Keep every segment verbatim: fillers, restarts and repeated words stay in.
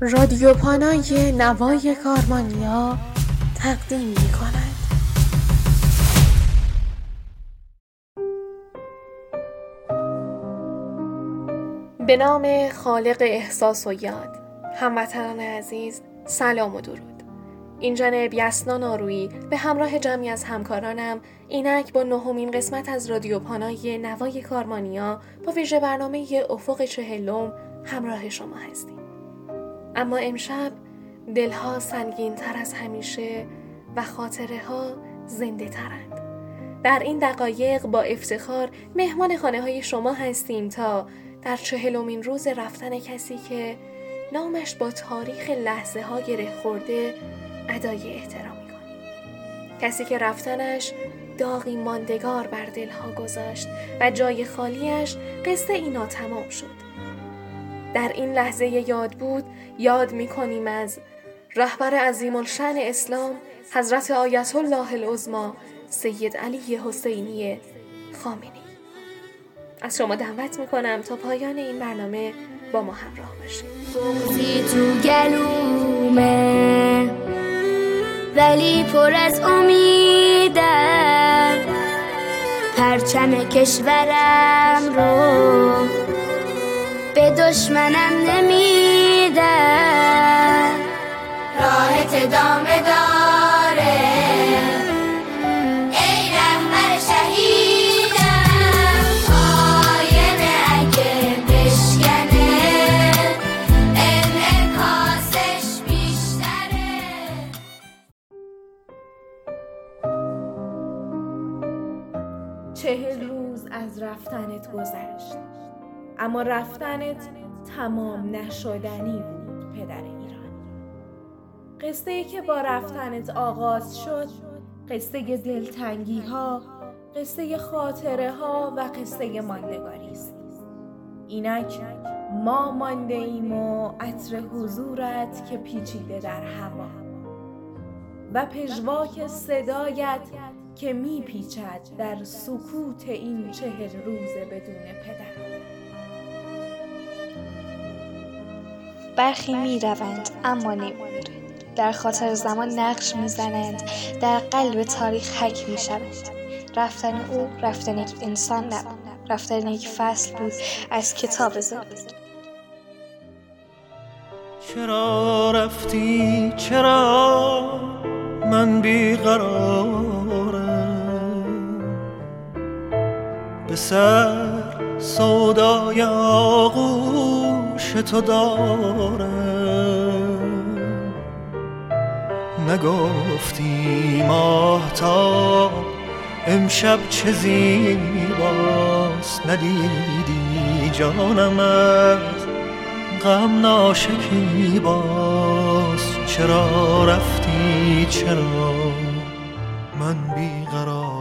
رادیو پانای نوای کارمانیا تقدیم می کند. به نام خالق احساس و یاد. هموطنان عزیز، سلام و درود. این جانب یسنا آرویی به همراه جمعی از همکارانم اینک با نهمین قسمت از رادیو پانای نوای کارمانیا با ویژه برنامه افق چهلم همراه شما هستیم. اما امشب دلها سنگین تر از همیشه و خاطره ها زنده ترند. در این دقایق با افتخار مهمان خانه های شما هستیم تا در چهلمین روز رفتن کسی که نامش با تاریخ لحظه ها گره خورده ادای احترام می‌کنیم. کسی که رفتنش داغی ماندگار بر دلها گذاشت و جای خالیش قصه اینا تمام شد. در این لحظه یاد بود یاد می‌کنیم از رهبر عظیم الشأن اسلام حضرت آیت الله العظمی سید علی حسینی خامنه‌ای. از شما دعوت می‌کنم تا پایان این برنامه با ما همراه باشید. بغضی تو گلومه ولی پر از امیدم، پرچم کشورم رو به دشمنم نمیدم. راهت ادامه داره ای رهبر شهیدم، آینه اگه بشکنه انعکاسش بیشتره. چهل روز از رفتنت گذشت، اما رفتنت تمام نشدنی بود پدر ایران. قصه ای که با رفتنت آغاز شد قصه دلتنگی ها، قصه خاطره ها و قصه ماندگاری است. اینک ما مانده ایم و عطر حضورت که پیچیده در هوا و پژواک صدایت که میپیچد در سکوت این چهل روز بدون پدر. برخی می روند اما نمی‌میرند، در خاطر زمان نقش می زنند، در قلب تاریخ حک می شوند. رفتن او رفتن یک انسان نبود، رفتن یک فصل بود از کتاب زندگی. چرا رفتی چرا من بیقرارم، به سر سودای آغوش تو دارم. نگفتی ماهتاب امشب چه زیباست، ندیدی جانم از غم ناشکیباست. چرا رفتی چرا من بیقرارم.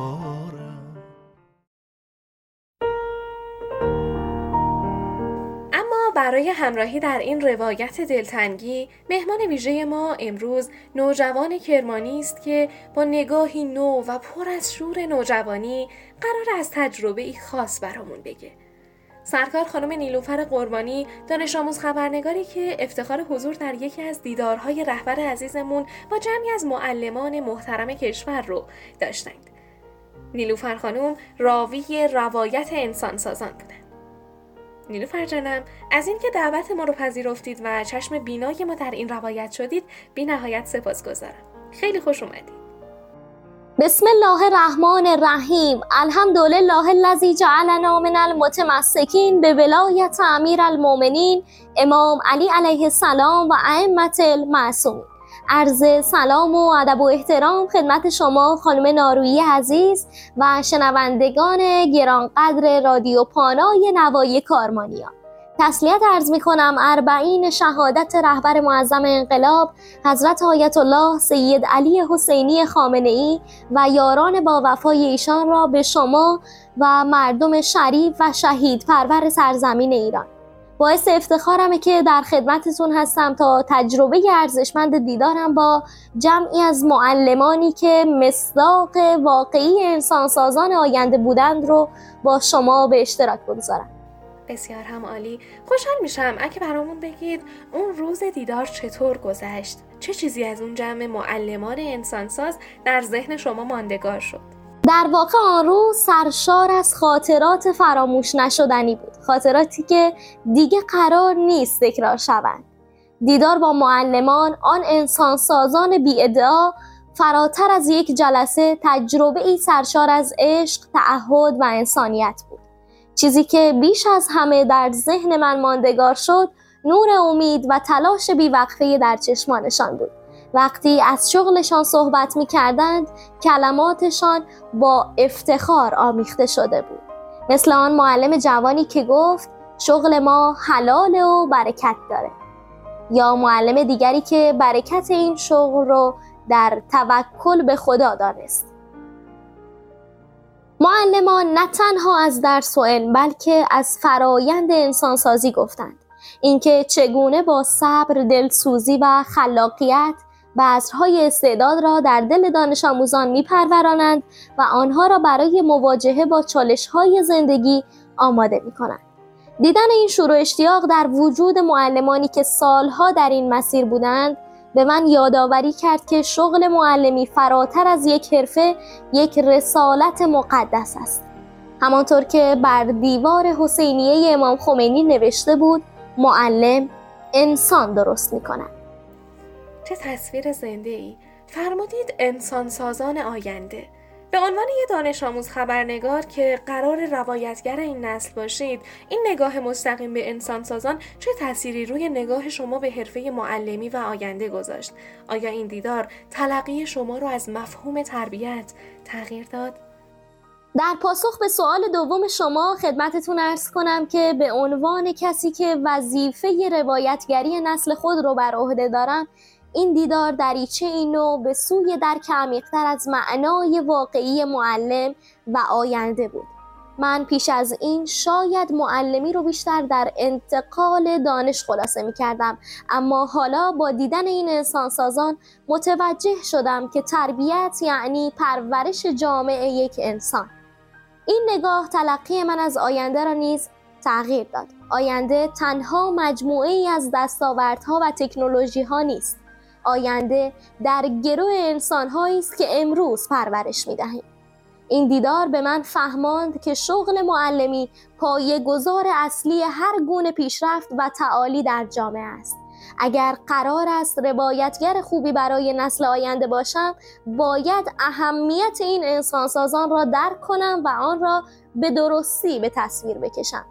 برای همراهی در این روایت دلتنگی مهمان ویژه ما امروز نوجوان کرمانی است که با نگاهی نو و پر از شور نوجوانی قرار از تجربه‌ای خاص برامون بگه. سرکار خانم نیلوفر قربانی، دانش آموز خبرنگاری که افتخار حضور در یکی از دیدارهای رهبر عزیزمون با جمعی از معلمان محترم کشور رو داشتند. نیلوفر خانم راوی روایت انسانسازان بودند. نیلوفر جانم، از این که دعوت ما رو پذیرفتید و چشم بینای ما در این روایت شدید بی نهایت سپاسگزارم. خیلی خوش اومدید. بسم الله الرحمن الرحیم. الحمدلله الذی جعلنا من المتمسکین به ولایت امیرالمؤمنین امام علی علیه السلام و ائمه المعصومین. عرض سلام و ادب و احترام خدمت شما خانم نارویی عزیز و شنوندگان گرانقدر رادیو پانای نوای کارمانیا. تسلیت عرض می کنم اربعین شهادت رهبر معظم انقلاب حضرت آیت الله سید علی حسینی خامنه‌ای و یاران با وفای ایشان را به شما و مردم شریف و شهید پرور سرزمین ایران. باعث افتخارمه که در خدمتتون هستم تا تجربه ارزشمند دیدارم با جمعی از معلمانی که مصداق واقعی انسانسازان آینده بودند رو با شما به اشتراک بگذارم. بسیار هم عالی. خوشحال میشم اگه برامون بگید اون روز دیدار چطور گذشت؟ چه چیزی از اون جمع معلمان انسانساز در ذهن شما ماندگار شد؟ در واقع آن روز سرشار از خاطرات فراموش نشدنی بود. خاطراتی که دیگه قرار نیست تکرار شوند. دیدار با معلمان، آن انسانسازان بی ادعا، فراتر از یک جلسه تجربه ای سرشار از عشق، تعهد و انسانیت بود. چیزی که بیش از همه در ذهن من ماندگار شد، نور امید و تلاش بیوقفه در چشمانشان بود. وقتی از شغلشان صحبت می کردند، کلماتشان با افتخار آمیخته شده بود. مثل آن معلم جوانی که گفت شغل ما حلاله و برکت داره. یا معلم دیگری که برکت این شغل رو در توکل به خدا دانست. معلمان نه تنها از درس و علم بلکه از فرایند انسانسازی گفتند. اینکه چگونه با صبر، دلسوزی و خلاقیت بذرهای استعداد را در دل دانش آموزان میپرورانند و آنها را برای مواجهه با چالش‌های زندگی آماده می‌کنند. دیدن این شور و اشتیاق در وجود معلمانی که سالها در این مسیر بودند به من یادآوری کرد که شغل معلمی فراتر از یک حرفه، یک رسالت مقدس است. همانطور که بر دیوار حسینیه امام خمینی نوشته بود، معلم انسان درست می‌کند. چه تصویر زنده ای. فرمودید انسان سازان آینده. به عنوان یه دانش آموز خبرنگار که قرار روایتگر این نسل باشید، این نگاه مستقیم به انسان سازان چه تأثیری روی نگاه شما به حرفه معلمی و آینده گذاشت؟ آیا این دیدار تلقی شما رو از مفهوم تربیت تغییر داد؟ در پاسخ به سوال دوم شما خدمتتون عرض کنم که به عنوان کسی که وظیفه روایتگری نسل خود رو بر عهده دارم، این دیدار دریچه اینو به سوی درک عمیق‌تر از معنای واقعی معلم و آینده بود. من پیش از این شاید معلمی رو بیشتر در انتقال دانش خلاصه می کردم، اما حالا با دیدن این انسانسازان متوجه شدم که تربیت یعنی پرورش جامع یک انسان. این نگاه تلقی من از آینده را نیز تغییر داد. آینده تنها مجموعه ای از دستاوردها و تکنولوژی ها نیست. آینده در گرو انسان‌هایی است که امروز پرورش می‌دهیم. این دیدار به من فهماند که شغل معلمی پایه‌گذار اصلی هر گونه پیشرفت و تعالی در جامعه است. اگر قرار است روایتگر خوبی برای نسل آینده باشم، باید اهمیت این انسانسازان را درک کنم و آن را به درستی به تصویر بکشم.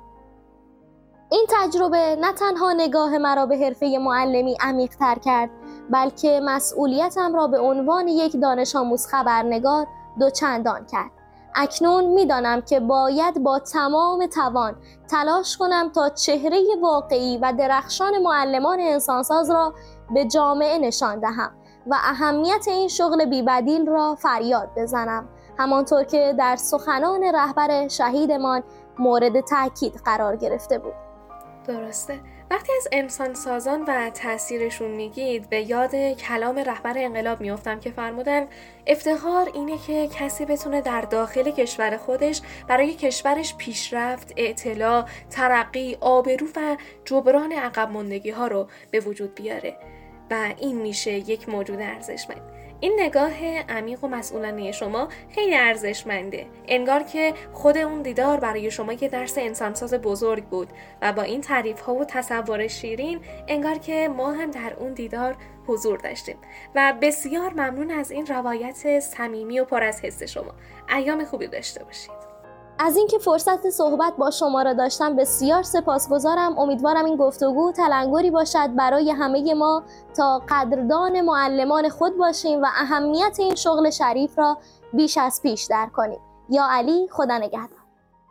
این تجربه نه تنها نگاه مرا به حرفه معلمی عمیق‌تر کرد، بلکه مسئولیتم را به عنوان یک دانش آموز خبرنگار دوچندان کرد. اکنون می‌دانم که باید با تمام توان تلاش کنم تا چهره واقعی و درخشان معلمان انسانساز را به جامعه نشان دهم و اهمیت این شغل بی‌بدیل را فریاد بزنم، همانطور که در سخنان رهبر شهیدمان مورد تاکید قرار گرفته بود. درسته. وقتی از انسان سازان و تأثیرشون میگید به یاد کلام رهبر انقلاب میافتم که فرمودن افتخار اینه که کسی بتونه در داخل کشور خودش برای کشورش پیشرفت، اطلاع، ترقی، آبرو و جبران عقب ماندگی ها رو به وجود بیاره و این میشه یک موجود ارزشمند. این نگاه عمیق و مسئولانه شما خیلی ارزشمنده. انگار که خود اون دیدار برای شما یه درس انسانساز بزرگ بود و با این تعریف ها و تصور شیرین انگار که ما هم در اون دیدار حضور داشتیم و بسیار ممنون از این روایت صمیمی و پر از حس شما. ایام خوبی داشته باشید. از اینکه فرصت صحبت با شما را داشتم بسیار سپاسگزارم. امیدوارم این گفتگو تلنگری باشد برای همه ما تا قدردان معلمان خود باشیم و اهمیت این شغل شریف را بیش از پیش درک کنیم. یا علی، خدا نگهدار.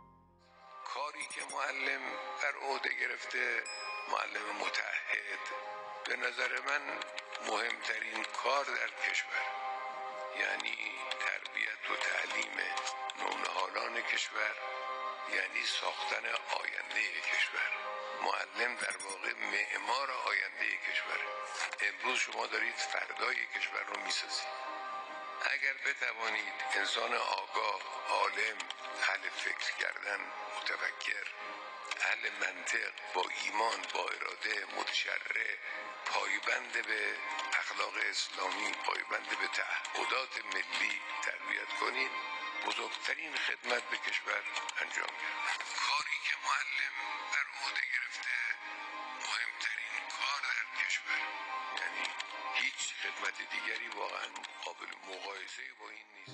کاری که معلم در عهده گرفته، معلم متعهد، به نظر من مهمترین کار در کشور، یعنی تربیت و تعلیم نونهالان کشور، یعنی ساختن آینده کشور. معلم در واقع معمار آینده کشور. امروز شما دارید فردای کشور رو میسازید. اگر بتوانید انسان آگاه، عالم، اهل فکر کردن، متفکر اهل منطق، با ایمان، با اراده، متشرع، پایبند به اخلاق اسلامی، پایبند به تعهدات ملی تربیت کنید، بزرگترین خدمت به کشور انجام می‌دهید. کاری که معلم بر عهده گرفته مهمترین کار در کشور، یعنی هیچ خدمت دیگری واقعا قابل مقایسه با این نیست.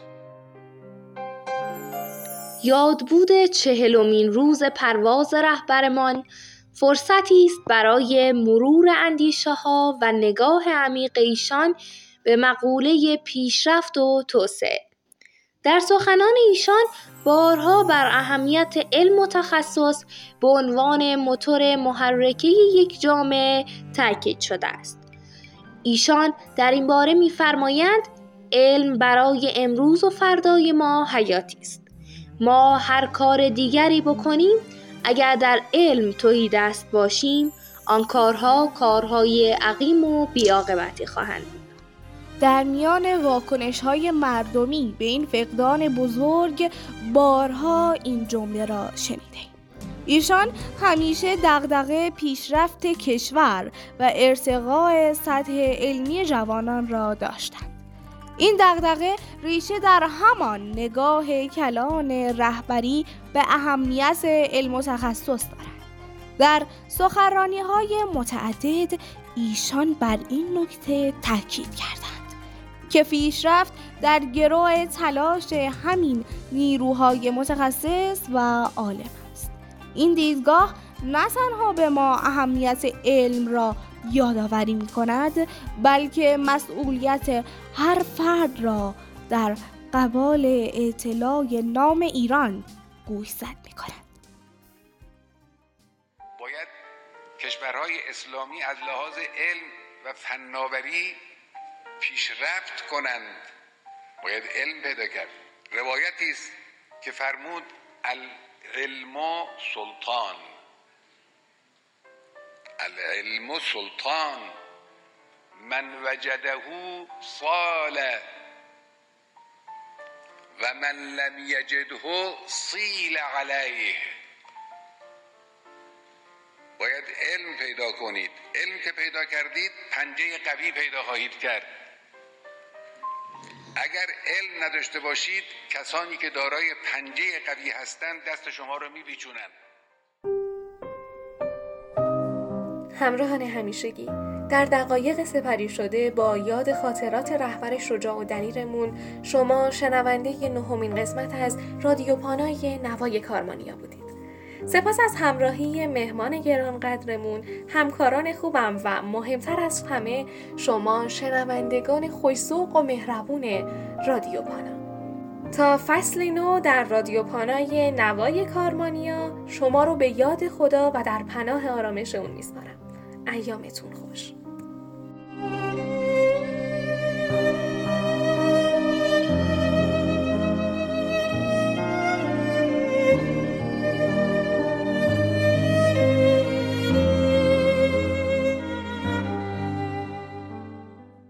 یادبود چهلمین روز پرواز رهبرمان فرصتی است برای مرور اندیشه‌ها و نگاه عمیق ایشان به مقوله پیشرفت و توسعه. در سخنان ایشان بارها بر اهمیت علم و تخصص به عنوان موتور محرکه یک جامعه تاکید شده است. ایشان در این باره می‌فرمایند علم برای امروز و فردای ما حیاتی است. ما هر کار دیگری بکنیم، اگر در علم تهی دست باشیم، آن کارها کارهای عقیم و بی‌عاقبتی خواهند بود. در میان واکنش‌های مردمی به این فقدان بزرگ بارها این جمله را شنیدیم. ایشان همیشه دغدغه پیشرفت کشور و ارتقاء سطح علمی جوانان را داشتند. این دغدغه ریشه در همان نگاه کلان رهبری به اهمیت علم و تخصص دارد. در سخنرانی‌های متعدد ایشان بر این نکته تاکید کردند که پیشرفت در گرو تلاش همین نیروهای متخصص و عالم است. این دیدگاه نه تنها به ما اهمیت علم را یادآوری می‌کند، بلکه مسئولیت هر فرد را در قبال اطلاع نام ایران گوشزد می‌کند. باید کشورهای اسلامی از لحاظ علم و فناوری پیشرفت کنند. باید علم پیدا کرد. روایتی است که فرمود العلم سلطان، العلم سلطان، من وجده صال و من لم یجده صیل علیه. باید علم پیدا کنید. علم که پیدا کردید پنجه قوی پیدا خواهید کرد. اگر علم نداشته باشید، کسانی که دارای پنجه قوی هستند دست شما رو میپیچونند. همراهان همیشگی، در دقایق سپری شده با یاد خاطرات رهبر شجاع و دلیرمون، شما شنونده نهمین قسمت از رادیو پانای نوای کارمانیا بودید. سپاس از همراهی مهمان گرانقدرمون، همکاران خوبم و مهمتر از همه شما شنوندگان خوش‌ذوق و مهربون رادیو پانا. تا فصل نو در رادیو پانای نوای کارمانیا، شما رو به یاد خدا و در پناه آرامش اون میسپارم. ایامتون خوش.